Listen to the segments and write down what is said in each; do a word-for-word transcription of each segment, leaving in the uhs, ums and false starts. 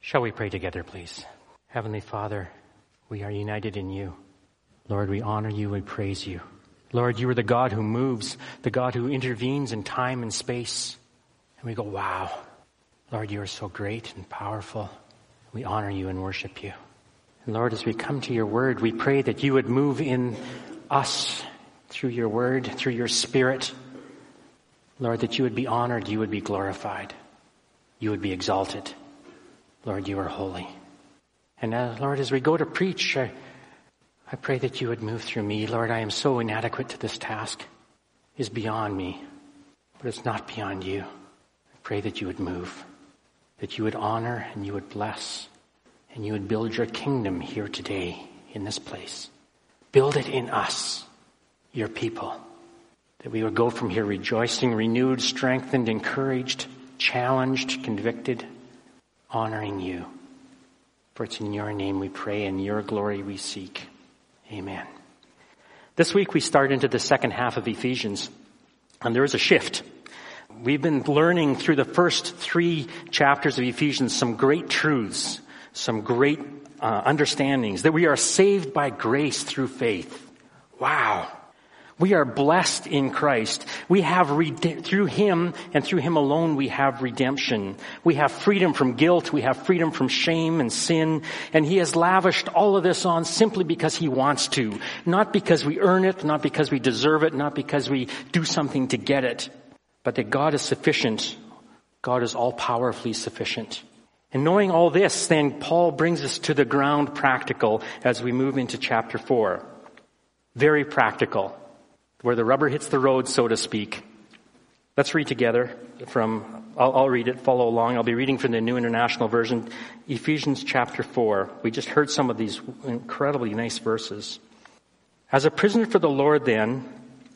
Shall we pray together, please? Heavenly Father, we are united in you. Lord, we honor you and praise you. Lord, you are the God who moves, the God who intervenes in time and space. And we go, wow. Lord, you are so great and powerful. We honor you and worship you. And Lord, as we come to your word, we pray that you would move in us through your word, through your spirit. Lord, that you would be honored, you would be glorified, you would be exalted. Lord, you are holy. And uh, Lord, as we go to preach, I, I pray that you would move through me. Lord, I am so inadequate to this task. It is beyond me, but it's not beyond you. I pray that you would move, that you would honor and you would bless, and you would build your kingdom here today in this place. Build it in us, your people, that we would go from here rejoicing, renewed, strengthened, encouraged, challenged, convicted, honoring you. For it's in your name we pray, and your glory we seek. Amen. This week we start into the second half of Ephesians, and there is a shift. We've been learning through the first three chapters of Ephesians some great truths, some great uh, understandings, that we are saved by grace through faith. Wow. We are blessed in Christ. We have, rede- through Him and through Him alone, we have redemption. We have freedom from guilt. We have freedom from shame and sin. And He has lavished all of this on simply because He wants to. Not because we earn it, not because we deserve it, not because we do something to get it. But that God is sufficient. God is all-powerfully sufficient. And knowing all this, then Paul brings us to the ground practical as we move into chapter four. Very practical. Where the rubber hits the road, so to speak. Let's read together from, I'll, I'll read it, follow along. I'll be reading from the New International Version, Ephesians chapter four. We just heard some of these incredibly nice verses. As a prisoner for the Lord, then,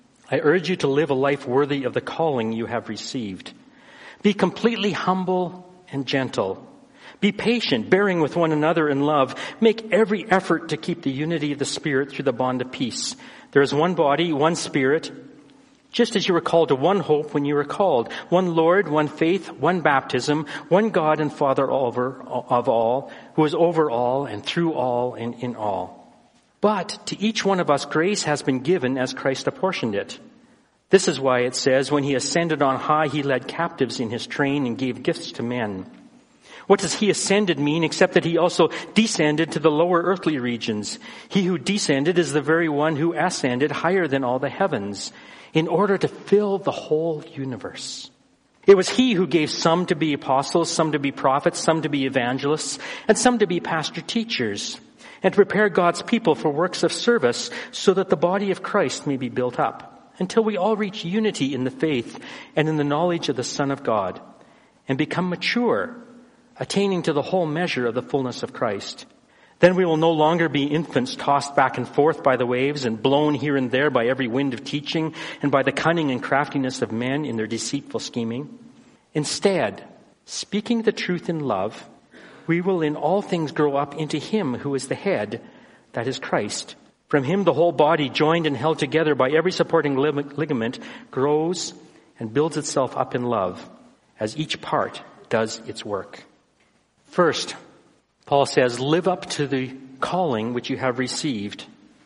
I urge you to live a life worthy of the calling you have received. Be completely humble and gentle. Be patient, bearing with one another in love. Make every effort to keep the unity of the Spirit through the bond of peace. There is one body, one Spirit, just as you were called to one hope when you were called. One Lord, one faith, one baptism, one God and Father over, of all, who is over all and through all and in all. But to each one of us grace has been given as Christ apportioned it. This is why it says, when He ascended on high, He led captives in His train and gave gifts to men. What does He ascended mean except that He also descended to the lower earthly regions? He who descended is the very one who ascended higher than all the heavens in order to fill the whole universe. It was He who gave some to be apostles, some to be prophets, some to be evangelists, and some to be pastor teachers, and to prepare God's people for works of service so that the body of Christ may be built up until we all reach unity in the faith and in the knowledge of the Son of God and become mature, attaining to the whole measure of the fullness of Christ. Then we will no longer be infants tossed back and forth by the waves and blown here and there by every wind of teaching and by the cunning and craftiness of men in their deceitful scheming. Instead, speaking the truth in love, we will in all things grow up into Him who is the head, that is Christ. From Him the whole body, joined and held together by every supporting ligament, grows and builds itself up in love as each part does its work. First, Paul says, live up to the calling which you have received.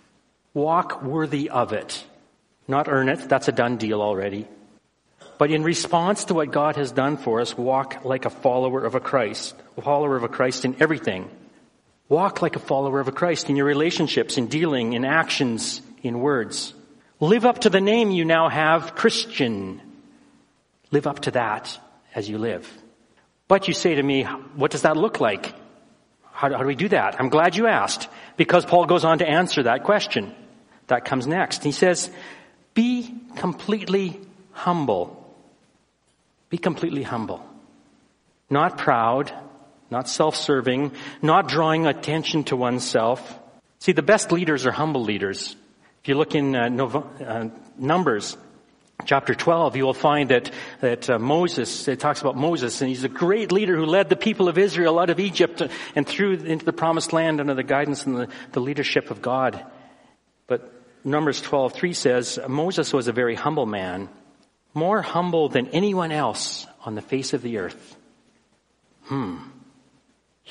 Walk worthy of it. Not earn it, that's a done deal already. But in response to what God has done for us, walk like a follower of a Christ, a follower of a Christ in everything. Walk like a follower of a Christ in your relationships, in dealing, in actions, in words. Live up to the name you now have, Christian. Live up to that as you live. But you say to me, what does that look like? How do, how do we do that? I'm glad you asked, because Paul goes on to answer that question. That comes next. He says, be completely humble. Be completely humble. Not proud, not self-serving, not drawing attention to oneself. See, the best leaders are humble leaders. If you look in uh, Nov- uh, Numbers, chapter twelve, you will find that that uh, Moses, it talks about Moses, and he's a great leader who led the people of Israel out of Egypt and through into the promised land under the guidance and the, the leadership of God. But Numbers twelve three says, Moses was a very humble man, more humble than anyone else on the face of the earth. Hmm.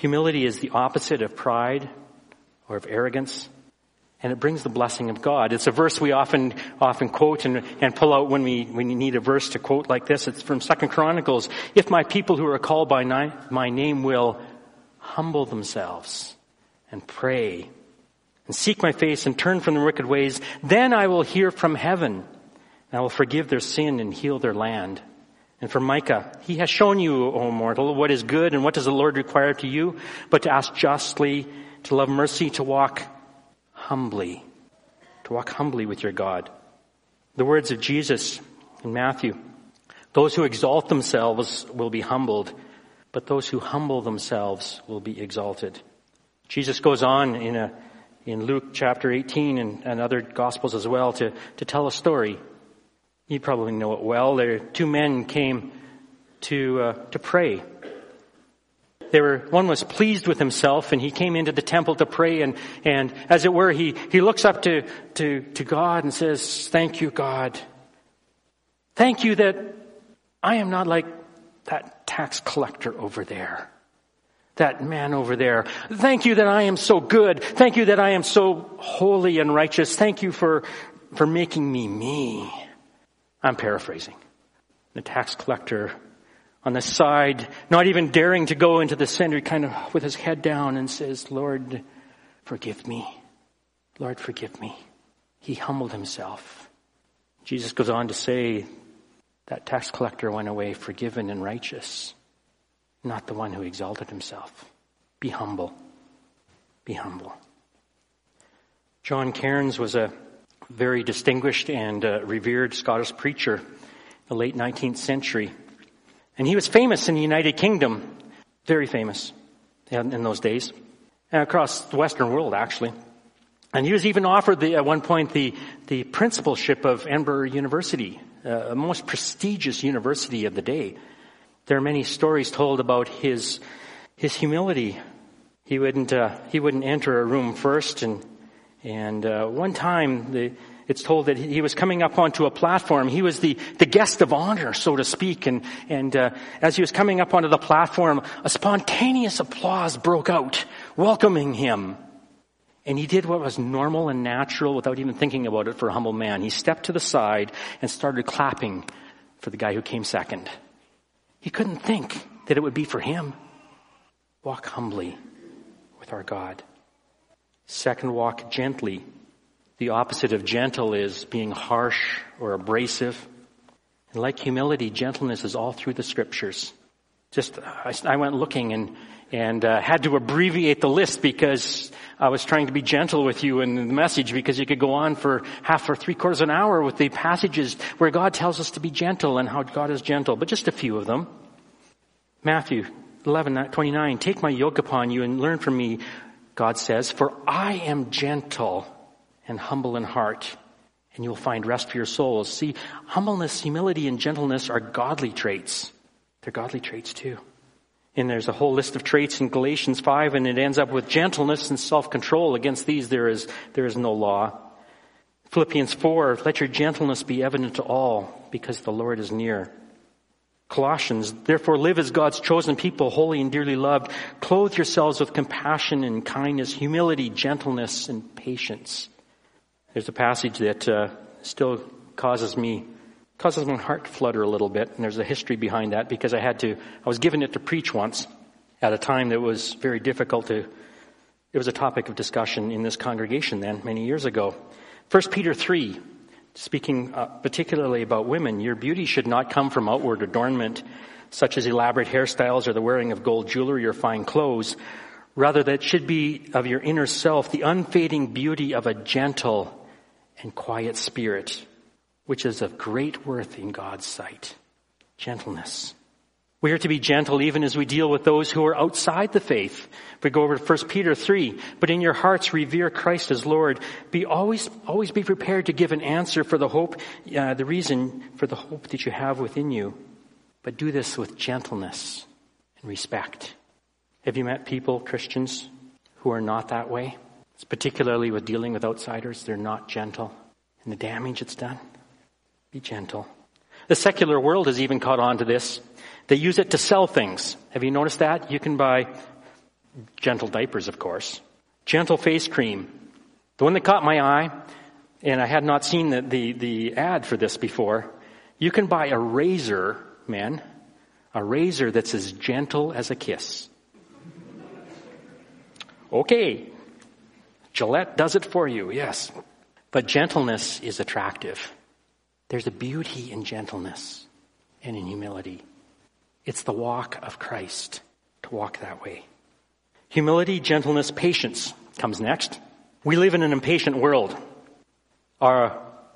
Humility is the opposite of pride or of arrogance, and it brings the blessing of God. It's a verse we often often quote and, and pull out when we when you need a verse to quote like this. It's from Second Chronicles. If my people who are called by ni- my name will humble themselves and pray and seek my face and turn from their wicked ways, then I will hear from heaven, and I will forgive their sin and heal their land. And for Micah, he has shown you, O mortal, what is good and what does the Lord require to you, but to ask justly, to love mercy, to walk humbly, to walk humbly with your God. The words of Jesus in Matthew, those who exalt themselves will be humbled, but those who humble themselves will be exalted. Jesus goes on in a in Luke chapter eighteen and, and other Gospels as well to, to tell a story. You probably know it well. There two men came to uh, to pray. They were one was pleased with himself, and he came into the temple to pray, and and as it were, he he looks up to to to God and says, "Thank you, God. Thank you that I am not like that tax collector over there. That man over there. Thank you that I am so good. Thank you that I am so holy and righteous. Thank you for, for making me me." I'm paraphrasing. The tax collector on the side, not even daring to go into the center, kind of with his head down and says, "Lord, forgive me. Lord, forgive me." He humbled himself. Jesus goes on to say that tax collector went away forgiven and righteous, not the one who exalted himself. Be humble. Be humble. John Cairns was a very distinguished and uh, revered Scottish preacher in the late nineteenth century. And he was famous in the United Kingdom, very famous in, in those days, and across the Western world, actually. And he was even offered the, at one point the, the principalship of Edinburgh University, uh, a most prestigious university of the day. There are many stories told about his his humility. He wouldn't uh, he wouldn't enter a room first, and and uh, one time the, it's told that he was coming up onto a platform. He was the the guest of honor, so to speak, and and uh, as he was coming up onto the platform, a spontaneous applause broke out, welcoming him. And he did what was normal and natural without even thinking about it for a humble man. He stepped to the side and started clapping for the guy who came second. He couldn't think that it would be for him. Walk humbly with our God. Second, walk gently. The opposite of gentle is being harsh or abrasive. And like humility, gentleness is all through the scriptures. Just, I, I went looking and, and uh, had to abbreviate the list because I was trying to be gentle with you in the message, because you could go on for half or three quarters of an hour with the passages where God tells us to be gentle and how God is gentle, but just a few of them. Matthew eleven twenty-nine, "Take my yoke upon you and learn from me," God says, "for I am gentle and humble in heart, and you will find rest for your souls." See, humbleness, humility, and gentleness are godly traits. They're godly traits too. And there's a whole list of traits in Galatians five, and it ends up with gentleness and self-control. Against these there is there is no law. Philippians four, "Let your gentleness be evident to all, because the Lord is near." Colossians, "Therefore live as God's chosen people, holy and dearly loved. Clothe yourselves with compassion and kindness, humility, gentleness, and patience." There's a passage that uh, still causes me causes my heart to flutter a little bit, and there's a history behind that, because I had to, I was given it to preach once at a time that was very difficult to, it was a topic of discussion in this congregation then, many years ago. First Peter three, speaking uh, particularly about women, "Your beauty should not come from outward adornment, such as elaborate hairstyles or the wearing of gold jewelry or fine clothes. Rather, that should be of your inner self, the unfading beauty of a gentle and quiet spirit, which is of great worth in God's sight." Gentleness. We are to be gentle even as we deal with those who are outside the faith. We go over to First Peter three, "But in your hearts revere Christ as Lord. Be always, always be prepared to give an answer for the hope, uh, the reason for the hope that you have within you. But do this with gentleness and respect." Have you met people, Christians, who are not that way? It's particularly with dealing with outsiders. They're not gentle. And the damage it's done. Be gentle. The secular world has even caught on to this. They use it to sell things. Have you noticed that? You can buy Gentle diapers, of course. Gentle face cream. The one that caught my eye, and I had not seen the, the, the ad for this before, you can buy a razor, men, a razor that's as gentle as a kiss. Okay. Gillette does it for you, yes. But gentleness is attractive. There's a beauty in gentleness and in humility. It's the walk of Christ to walk that way. Humility, gentleness, patience comes next. We live in an impatient world. Our,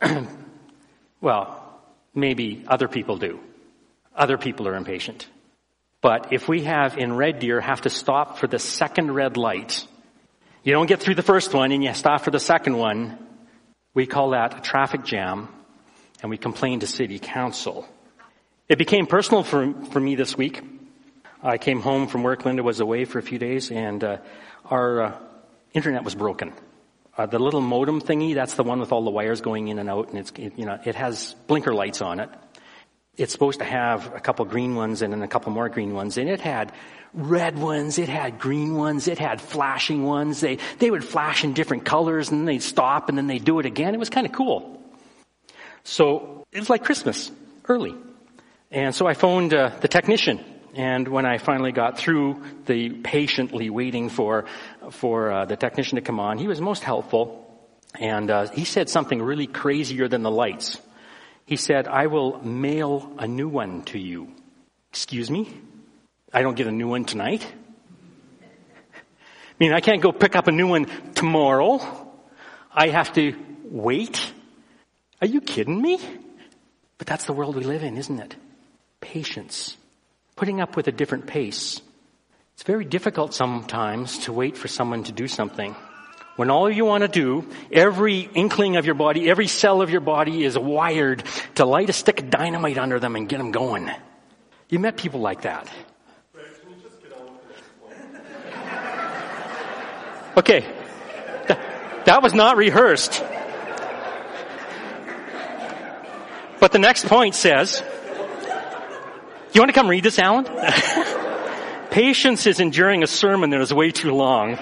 well, maybe other people do. Other people are impatient. But if we have in Red Deer have to stop for the second red light, you don't get through the first one and you stop for the second one, we call that a traffic jam, and we complain to city council. It became personal for, for me this week. I came home from work. Linda was away for a few days, and uh, our uh, internet was broken. Uh, the little modem thingy, that's the one with all the wires going in and out, and it's, it, you know, it has blinker lights on it. It's supposed to have a couple green ones and then a couple more green ones, and it had red ones, it had green ones, it had flashing ones. They they would flash in different colors, and then they'd stop, and then they'd do it again. It was kind of cool. So it was like Christmas, early. And so I phoned uh, the technician, and when I finally got through the patiently waiting for for uh, the technician to come on, he was most helpful, and uh, he said something really crazier than the lights. He said, "I will mail a new one to you." Excuse me? I don't get a new one tonight? I mean, I can't go pick up a new one tomorrow. I have to wait? Are you kidding me? But that's the world we live in, isn't it? Patience. Putting up with a different pace. It's very difficult sometimes to wait for someone to do something. When all you want to do, every inkling of your body, every cell of your body is wired to light a stick of dynamite under them and get them going. You met people like that. Okay. Th- that was not rehearsed. But the next point says, you want to come read this, Alan? Patience is enduring a sermon that is way too long.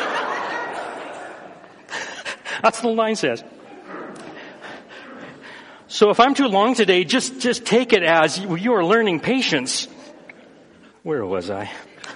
That's what the line says. So if I'm too long today, just, just take it as you are learning patience. Where was I?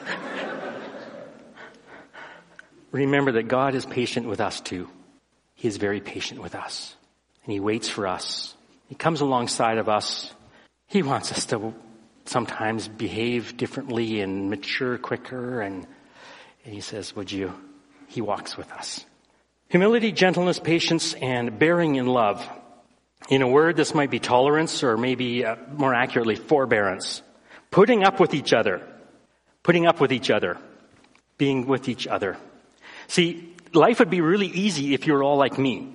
Remember that God is patient with us too. He is very patient with us. And He waits for us. He comes alongside of us. He wants us to sometimes behave differently and mature quicker. And, and He says, would you? He walks with us. Humility, gentleness, patience, and bearing in love. In a word, this might be tolerance, or maybe uh, more accurately, forbearance. Putting up with each other. Putting up with each other. Being with each other. See, life would be really easy if you were all like me.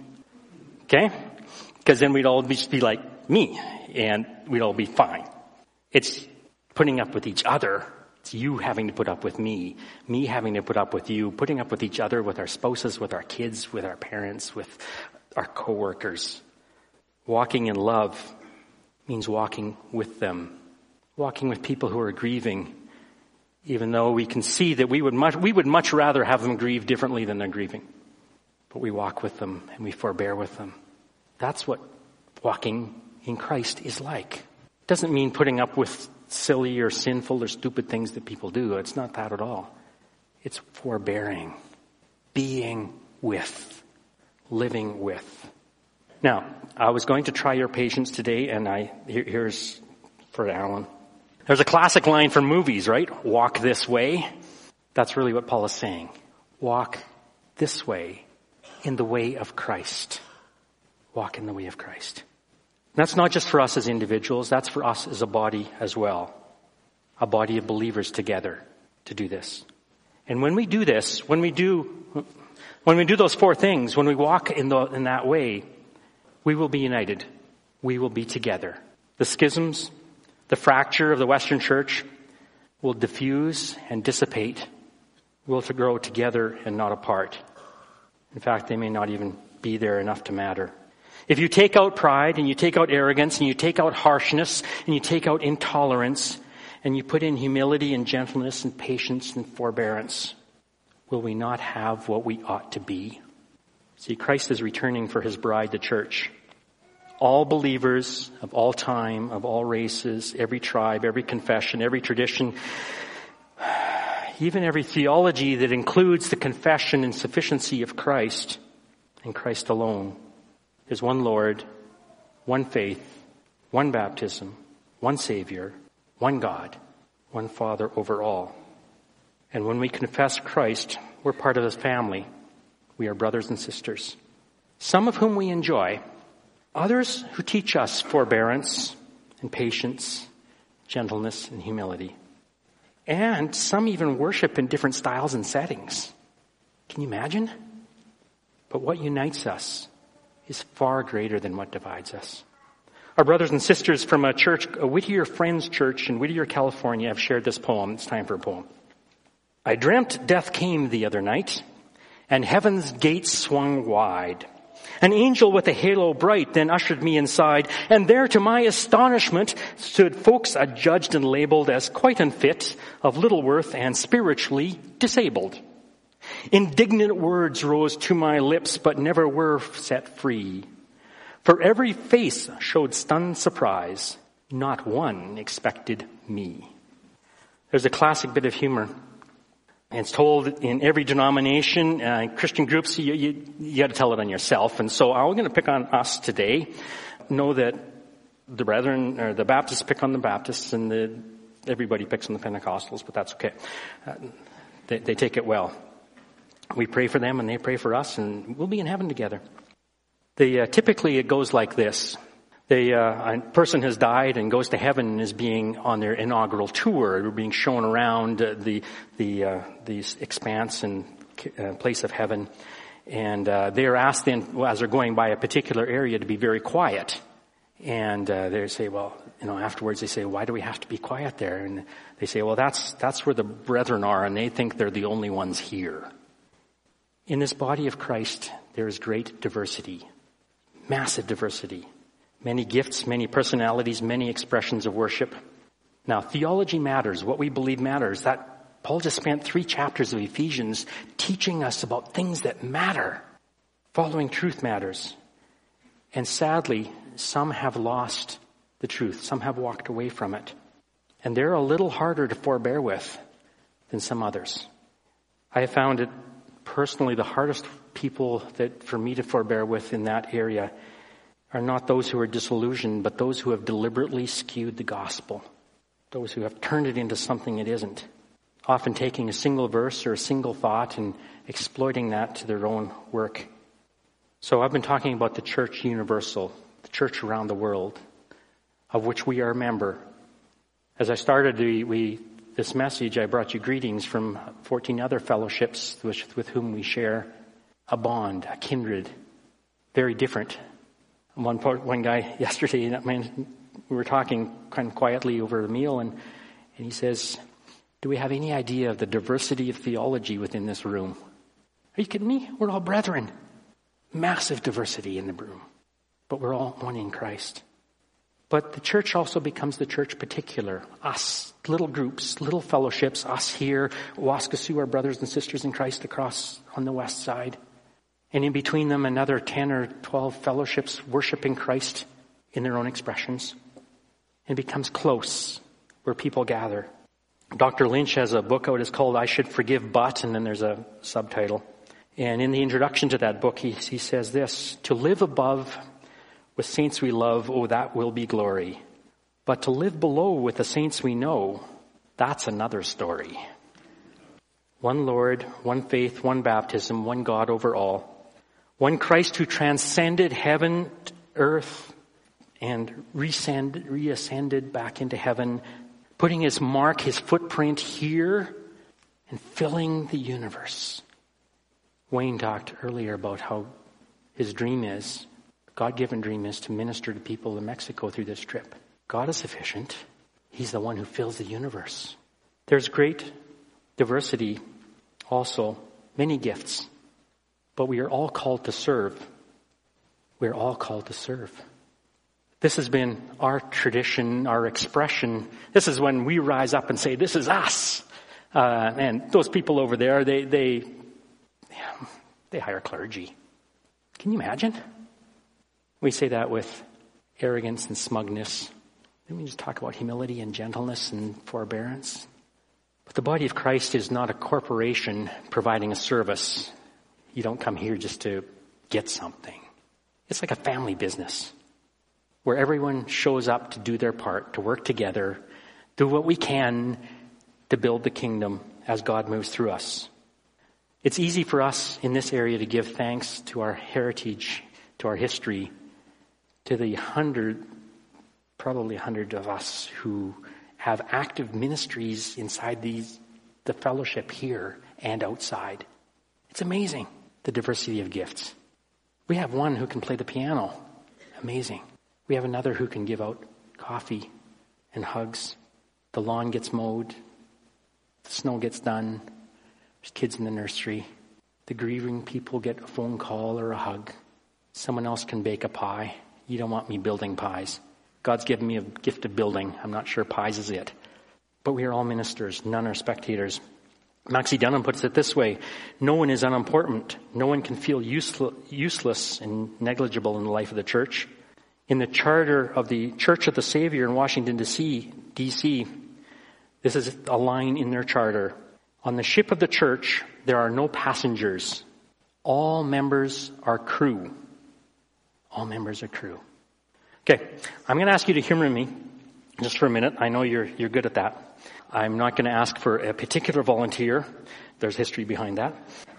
Okay? Because then we'd all just be like me, and we'd all be fine. It's putting up with each other. It's you having to put up with me, me having to put up with you, putting up with each other, with our spouses, with our kids, with our parents, with our coworkers. Walking in love means walking with them, walking with people who are grieving, even though we can see that we would much, we would much rather have them grieve differently than they're grieving. But we walk with them and we forbear with them. That's what walking in Christ is like. It doesn't mean putting up with silly or sinful or stupid things that people do. It's not that at all. It's forbearing, being with, living with. Now, I was going to try your patience today, and I here, here's for Alan. There's a classic line from movies, right? Walk this way. That's really what Paul is saying. Walk this way in the way of Christ. Walk in the way of Christ. That's not just for us as individuals, that's for us as a body as well. A body of believers together to do this. And when we do this, when we do, when we do those four things, when we walk in the, in that way, we will be united. We will be together. The schisms, the fracture of the Western Church will diffuse and dissipate. We'll grow together and not apart. In fact, they may not even be there enough to matter. If you take out pride and you take out arrogance and you take out harshness and you take out intolerance and you put in humility and gentleness and patience and forbearance, will we not have what we ought to be? See, Christ is returning for his bride, the church. All believers of all time, of all races, every tribe, every confession, every tradition, even every theology that includes the confession and sufficiency of Christ and Christ alone. There's one Lord, one faith, one baptism, one Savior, one God, one Father over all. And when we confess Christ, we're part of his family. We are brothers and sisters, some of whom we enjoy, others who teach us forbearance and patience, gentleness and humility. And some even worship in different styles and settings. Can you imagine? But what unites us is far greater than what divides us. Our brothers and sisters from a church, a Whittier Friends Church in Whittier, California, have shared this poem. It's time for a poem. I dreamt death came the other night, and heaven's gates swung wide. An angel with a halo bright then ushered me inside, and there to my astonishment stood folks adjudged and labeled as quite unfit, of little worth, and spiritually disabled. Indignant words rose to my lips, but never were set free. For every face showed stunned surprise. Not one expected me. There's a classic bit of humor. And it's told in every denomination, uh, Christian groups, you, you, you got to tell it on yourself. And so I'm going to pick on us today. Know that the brethren, or the Baptists pick on the Baptists, and the, everybody picks on the Pentecostals, but that's okay. Uh, they, they take it well. We pray for them, and they pray for us, and we'll be in heaven together. The, uh, typically it goes like this. They, uh, a person has died and goes to heaven and is being on their inaugural tour. They're being shown around uh, the the uh, the expanse and uh, place of heaven, and uh, they are asked then, well, as they're going by a particular area, to be very quiet. And uh, they say, well, you know, afterwards they say, why do we have to be quiet there? And they say, well, that's that's where the brethren are, and they think they're the only ones here. In this body of Christ, there is great diversity, massive diversity. Many gifts, many personalities, many expressions of worship. Now, theology matters. What we believe matters. That Paul just spent three chapters of Ephesians teaching us about things that matter. Following truth matters. And sadly, some have lost the truth. Some have walked away from it. And they're a little harder to forbear with than some others. I have found it personally the hardest people that for me to forbear with in that area are not those who are disillusioned, but those who have deliberately skewed the gospel. Those who have turned it into something it isn't. Often taking a single verse or a single thought and exploiting that to their own work. So I've been talking about the church universal, the church around the world, of which we are a member. As I started the, we, this message, I brought you greetings from fourteen other fellowships with, with whom we share a bond, a kindred, very different. One one guy yesterday, man, we were talking kind of quietly over the meal, and, and he says, do we have any idea of the diversity of theology within this room? Are you kidding me? We're all brethren. Massive diversity in the room. But we're all one in Christ. But the church also becomes the church particular. Us, little groups, little fellowships, us here, Waskesiu, our brothers and sisters in Christ across on the west side. And in between them, another ten or twelve fellowships worshiping Christ in their own expressions. It becomes close where people gather. Doctor Lynch has a book out. It's called I Should Forgive But, and then there's a subtitle. And in the introduction to that book, he, he says this, to live above with saints we love, oh, that will be glory. But to live below with the saints we know, that's another story. One Lord, one faith, one baptism, one God over all. One Christ who transcended heaven, earth, and reascended, reascended back into heaven, putting his mark, his footprint here, and filling the universe. Wayne talked earlier about how his dream is, God-given dream is to minister to people in Mexico through this trip. God is sufficient. He's the one who fills the universe. There's great diversity also, many gifts. But we are all called to serve. We're all called to serve. This has been our tradition, our expression. This is when we rise up and say, this is us. Uh, and those people over there, they, they Yeah, they hire clergy. Can you imagine? We say that with arrogance and smugness. Then we just talk about humility and gentleness and forbearance. But the body of Christ is not a corporation providing a service. You don't come here just to get something. It's like a family business where everyone shows up to do their part, to work together, do what we can to build the kingdom as God moves through us. It's easy for us in this area to give thanks to our heritage, to our history, to the hundred, probably a hundred of us who have active ministries inside these, the fellowship here and outside. It's amazing, the diversity of gifts. We have one who can play the piano. Amazing. We have another who can give out coffee and hugs. The lawn gets mowed. The snow gets done. There's kids in the nursery. The grieving people get a phone call or a hug. Someone else can bake a pie. You don't want me building pies. God's given me a gift of building. I'm not sure pies is it. But we are all ministers. None are spectators. Maxie Dunham puts it this way. No one is unimportant. No one can feel useless, useless and negligible in the life of the church. In the charter of the Church of the Savior in Washington, D C, this is a line in their charter. On the ship of the church, there are no passengers. All members are crew. All members are crew. Okay, I'm going to ask you to humor me just for a minute. I know you're you're good at that. I'm not going to ask for a particular volunteer. There's history behind that.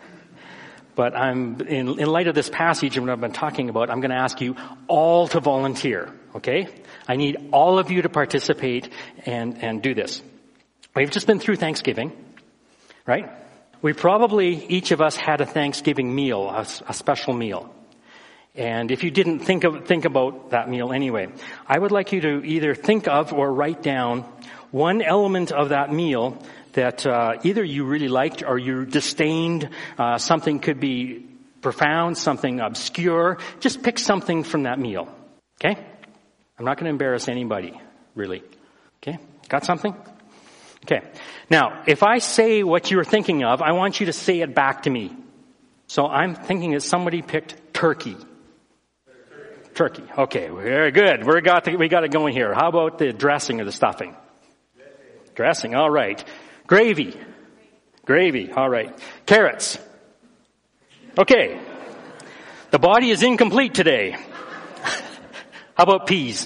But I'm in, in light of this passage and what I've been talking about, I'm going to ask you all to volunteer. Okay? I need all of you to participate and and do this. We've just been through Thanksgiving, right? We probably, each of us had a Thanksgiving meal, a, a special meal. And if you didn't think of, think about that meal anyway, I would like you to either think of or write down one element of that meal that uh, either you really liked or you disdained. Uh, something could be profound, something obscure. Just pick something from that meal, okay? I'm not going to embarrass anybody, really. Okay? Got something? Okay. Now, if I say what you're thinking of, I want you to say it back to me. So I'm thinking that somebody picked turkey. Turkey. Okay, very good. We got the, we got it going here. How about the dressing or the stuffing? Dressing. All right. Gravy. Gravy. All right. Carrots. Okay. The body is incomplete today. How about peas?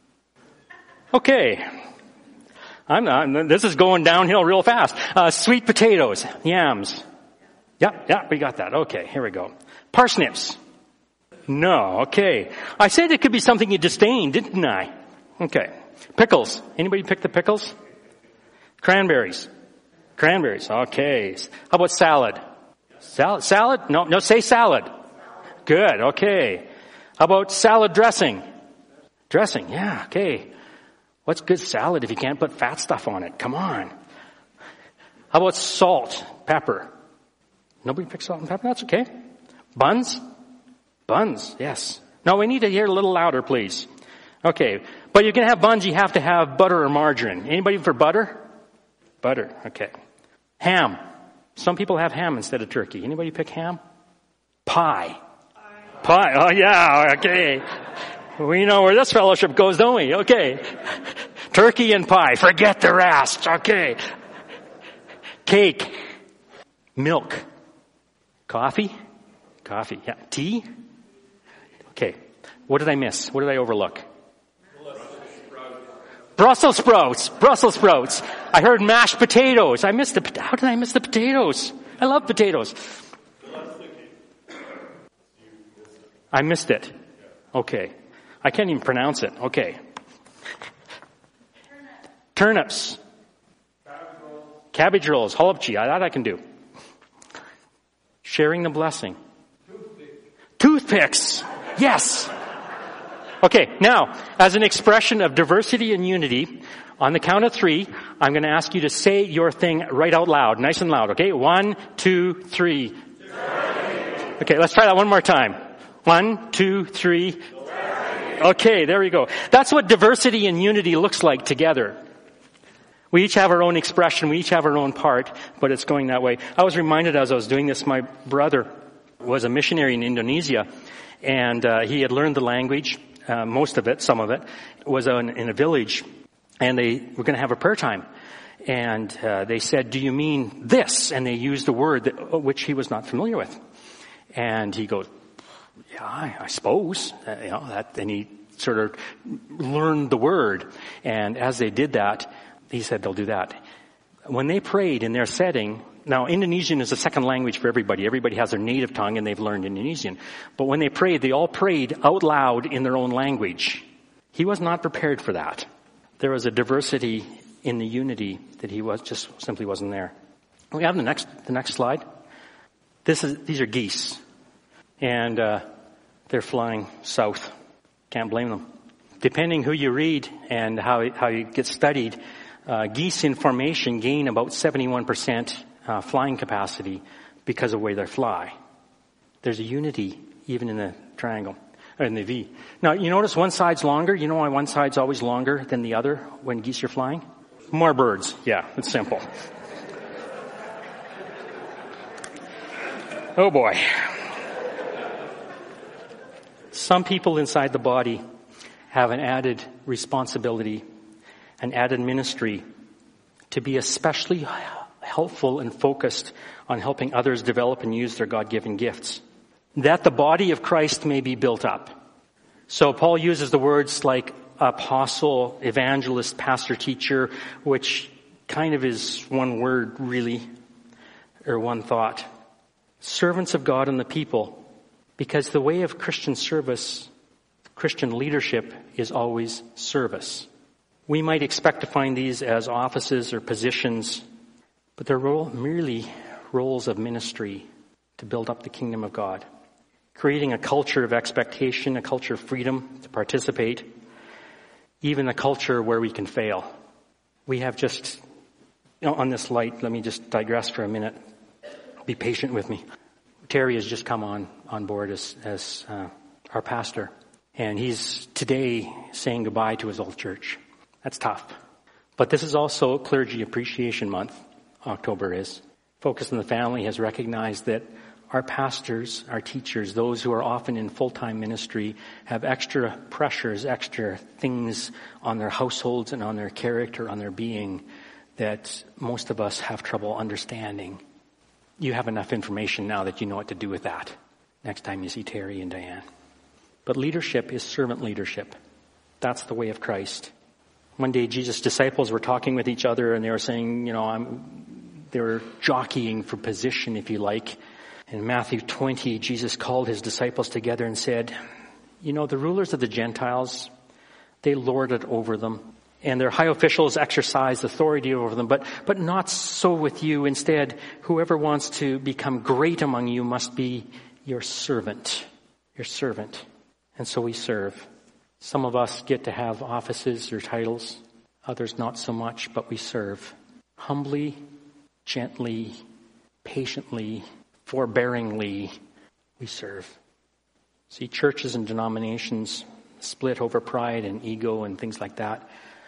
Okay. I'm not, this is going downhill real fast. Uh, sweet potatoes. Yams. Yeah, yeah, we got that. Okay, here we go. Parsnips. No, okay. I said it could be something you disdain, didn't I? Okay. Pickles. Anybody pick the pickles? Cranberries. Cranberries. Okay. How about salad? Salad? Salad? No, no, say salad. Good, okay. How about salad dressing? Dressing, yeah, okay. What's good salad if you can't put fat stuff on it? Come on. How about salt, pepper? Nobody picks salt and pepper? That's okay. Buns? Buns, yes. No, we need to hear a little louder, please. Okay. But you can have buns, you have to have butter or margarine. Anybody for butter? Butter, okay. Ham. Some people have ham instead of turkey. Anybody pick ham? Pie. Pie, oh yeah, okay. We know where this fellowship goes, don't we? Okay. Turkey and pie. Forget the rest. Okay. Cake. Milk. Coffee. Coffee. Yeah. Tea. Okay. What did I miss? What did I overlook? Brussels sprouts. Brussels sprouts. I heard mashed potatoes. I missed the, how did I miss the potatoes? I love potatoes. I missed it. Okay. I can't even pronounce it. Okay. Turnips. Cabbage rolls. Cabbage rolls. Holopchi. That I can do. Sharing the blessing. Toothpicks. Toothpicks. Yes. Okay. Now, as an expression of diversity and unity, on the count of three, I'm going to ask you to say your thing right out loud. Nice and loud. Okay. One, two, three. Okay. Let's try that one more time. One, two, three. Okay, there we go. That's what diversity and unity looks like together. We each have our own expression. We each have our own part, but it's going that way. I was reminded as I was doing this, my brother was a missionary in Indonesia, and uh, he had learned the language, uh, most of it, some of it, was in, in a village, and they were going to have a prayer time. And uh, they said, do you mean this? And they used a word that, which he was not familiar with. And he goes, yeah, I, I suppose. Uh, you know, that, and he sort of learned the word. And as they did that, he said they'll do that. When they prayed in their setting, now Indonesian is a second language for everybody. Everybody has their native tongue and they've learned Indonesian. But when they prayed, they all prayed out loud in their own language. He was not prepared for that. There was a diversity in the unity that he was just simply wasn't there. We have the next the next slide. This is these are geese, and uh, they're flying south. Can't blame them. Depending who you read and how how you get studied, uh, geese in formation gain about seventy-one percent uh, flying capacity because of the way they fly. There's a unity even in the triangle. In the V. Now, you notice one side's longer. You know why one side's always longer than the other when geese are flying? More birds. Yeah, it's simple. Oh boy. Some people inside the body have an added responsibility, an added ministry to be especially helpful and focused on helping others develop and use their God-given gifts, that the body of Christ may be built up. So Paul uses the words like apostle, evangelist, pastor, teacher, which kind of is one word really, or one thought. Servants of God and the people, because the way of Christian service, Christian leadership is always service. We might expect to find these as offices or positions, but they're role, merely roles of ministry to build up the kingdom of God. Creating a culture of expectation, a culture of freedom to participate, even a culture where we can fail. We have just, you know, on this light, let me just digress for a minute. Be patient with me. Terry has just come on, on board as, as uh, our pastor, and he's today saying goodbye to his old church. That's tough. But this is also Clergy Appreciation Month, October is. Focus on the Family has recognized that our pastors, our teachers, those who are often in full-time ministry have extra pressures, extra things on their households and on their character, on their being that most of us have trouble understanding. You have enough information now that you know what to do with that next time you see Terry and Diane. But leadership is servant leadership. That's the way of Christ. One day Jesus' disciples were talking with each other and they were saying, you know, I'm, they were jockeying for position, if you like. In Matthew twenty, Jesus called his disciples together and said, you know, the rulers of the Gentiles, they lord it over them, and their high officials exercise authority over them, but, but not so with you. Instead, whoever wants to become great among you must be your servant, your servant. And so we serve. Some of us get to have offices or titles, others not so much, but we serve. Humbly, gently, patiently, forbearingly, we serve. See, churches and denominations split over pride and ego and things like that.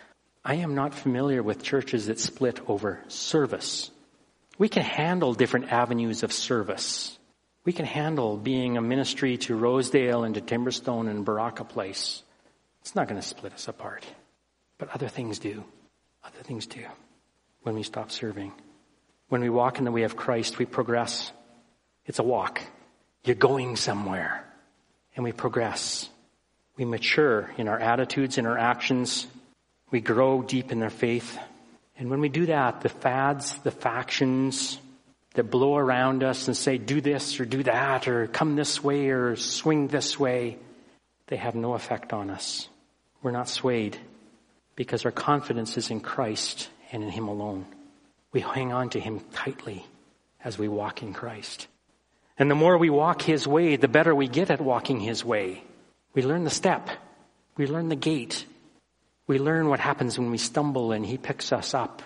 I am not familiar with churches that split over service. We can handle different avenues of service. We can handle being a ministry to Rosedale and to Timberstone and Baraka Place. It's not going to split us apart. But other things do. Other things do. When we stop serving. When we walk in the way of Christ, we progress. It's a walk. You're going somewhere. And we progress. We mature in our attitudes, in our actions. We grow deep in our faith. And when we do that, the fads, the factions that blow around us and say, do this or do that, or come this way or swing this way, they have no effect on us. We're not swayed because our confidence is in Christ and in Him alone. We hang on to Him tightly as we walk in Christ. And the more we walk His way, the better we get at walking His way. We learn the step. We learn the gait. We learn what happens when we stumble and He picks us up.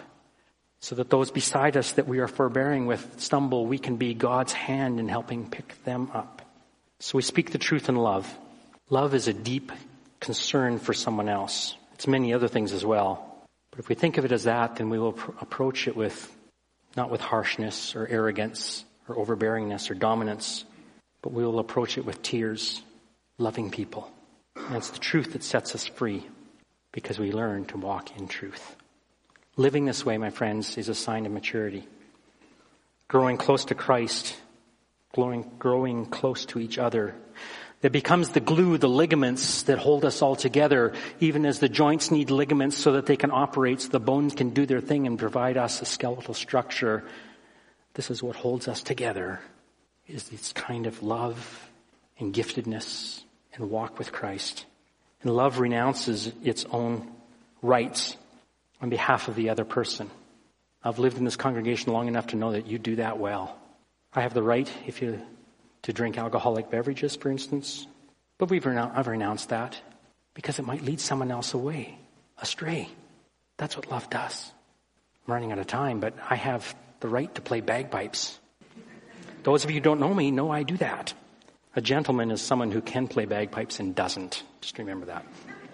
So that those beside us that we are forbearing with stumble, we can be God's hand in helping pick them up. So we speak the truth in love. Love is a deep concern for someone else. It's many other things as well. But if we think of it as that, then we will pr- approach it with, not with harshness or arrogance or overbearingness or dominance, but we will approach it with tears, loving people. And it's the truth that sets us free because we learn to walk in truth. Living this way, my friends, is a sign of maturity. Growing close to Christ, growing, growing close to each other, that becomes the glue, the ligaments that hold us all together, even as the joints need ligaments so that they can operate, so the bones can do their thing and provide us a skeletal structure. This is what holds us together, is this kind of love and giftedness and walk with Christ. And love renounces its own rights on behalf of the other person. I've lived in this congregation long enough to know that you do that well. I have the right, if you to drink alcoholic beverages, for instance. But we've renou- I've renounced that because it might lead someone else away, astray. That's what love does. I'm running out of time, but I have the right to play bagpipes. Those of you who don't know me know I do that. A gentleman is someone who can play bagpipes and doesn't. Just remember that.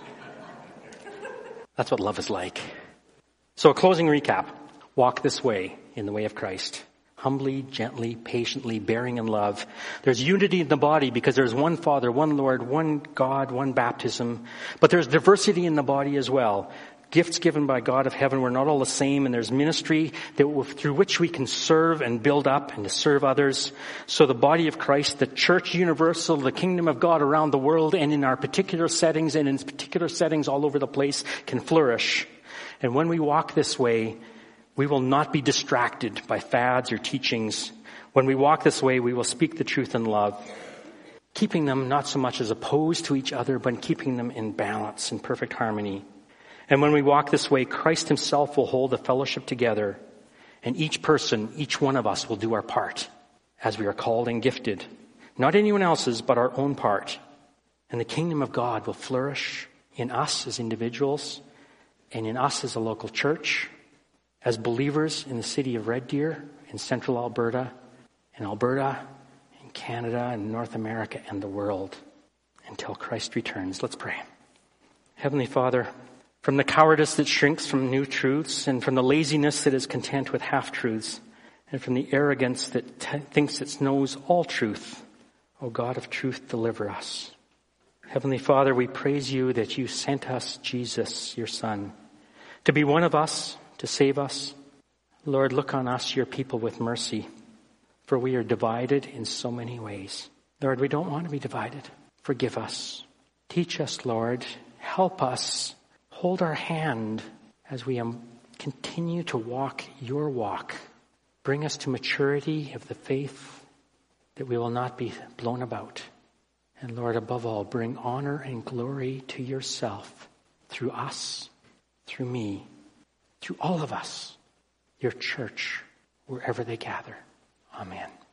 That's what love is like. So a closing recap. Walk this way in the way of Christ. Humbly, gently, patiently, bearing in love. There's unity in the body because there's one Father, one Lord, one God, one baptism. But there's diversity in the body as well. Gifts given by God of heaven, we're not all the same, and there's ministry that through which we can serve and build up and to serve others. So the body of Christ, the church universal, the kingdom of God around the world and in our particular settings and in particular settings all over the place can flourish. And when we walk this way, we will not be distracted by fads or teachings. When we walk this way, we will speak the truth in love, keeping them not so much as opposed to each other, but keeping them in balance, in perfect harmony. And when we walk this way, Christ himself will hold the fellowship together, and each person, each one of us will do our part as we are called and gifted. Not anyone else's, but our own part. And the kingdom of God will flourish in us as individuals and in us as a local church, as believers in the city of Red Deer, in central Alberta, in Alberta, in Canada, in North America, and the world, until Christ returns. Let's pray. Heavenly Father, from the cowardice that shrinks from new truths, and from the laziness that is content with half-truths, and from the arrogance that t- thinks it knows all truth, O God of truth, deliver us. Heavenly Father, we praise you that you sent us Jesus, your Son, to be one of us, to save us. Lord, look on us, your people, with mercy, for we are divided in so many ways. Lord, we don't want to be divided. Forgive us. Teach us, Lord. Help us. Hold our hand as we um, continue to walk your walk. Bring us to maturity of the faith that we will not be blown about. And Lord, above all, bring honor and glory to yourself through us, through me, through all of us, your church, wherever they gather. Amen.